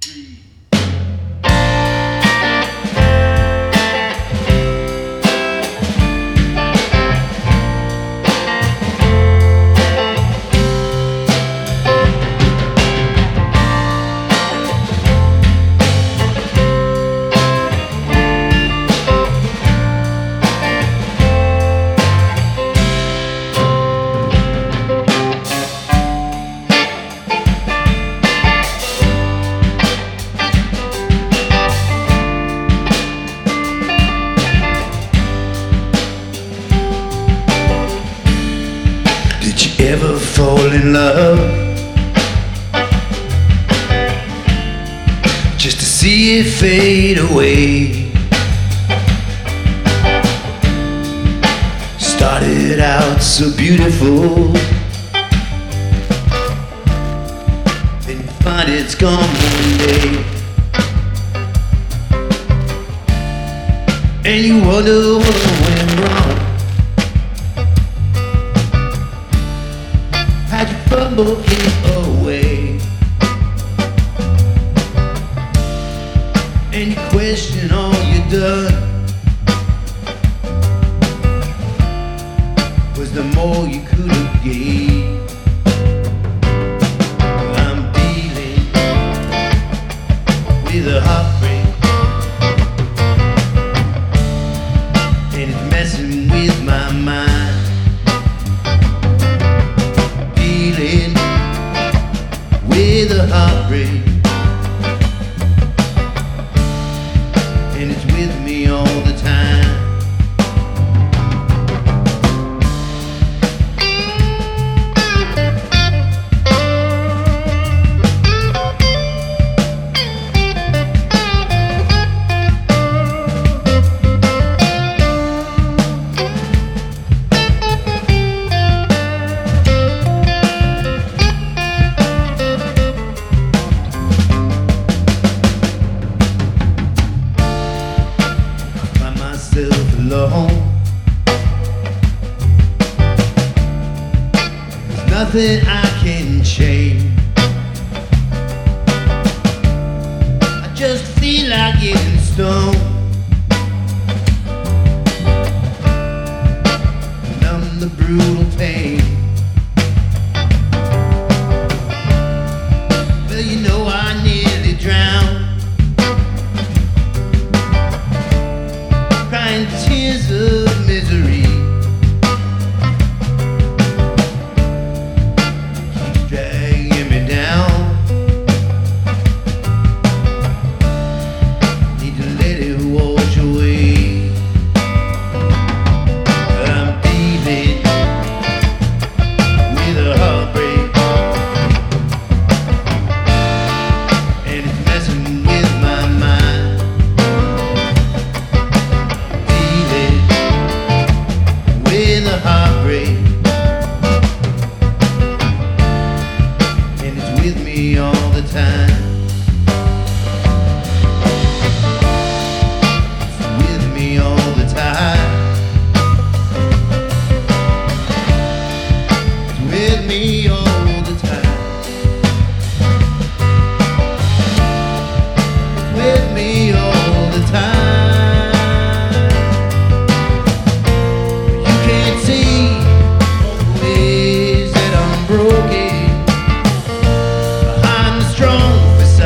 Ever fall in love just to see it fade away? Started out so beautiful, then you find it's gone one day, and you wonder what went wrong. How'd you fumble it away? And you question all you done. Was there more you could have gave? I'm dealing with a heartbreak, and it's messing with my mind. With a heartbreak, and it's with me all the time. Alone. There's nothing I can change. I just feel like getting stoned, numb the brutal pain. Well, you know I nearly drowned, crying tears of misery. Keeps dragging me down. Need to let it wash away. I'm dealing with a heartbreak, and it's messing with my mind. Heartbreak, and it's with me all the time. It's with me all the time. It's with me all the time. It's with me all the time. Behind the strong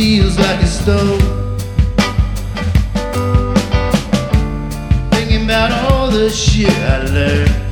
feels like a stone. Thinking about all the shit I learned.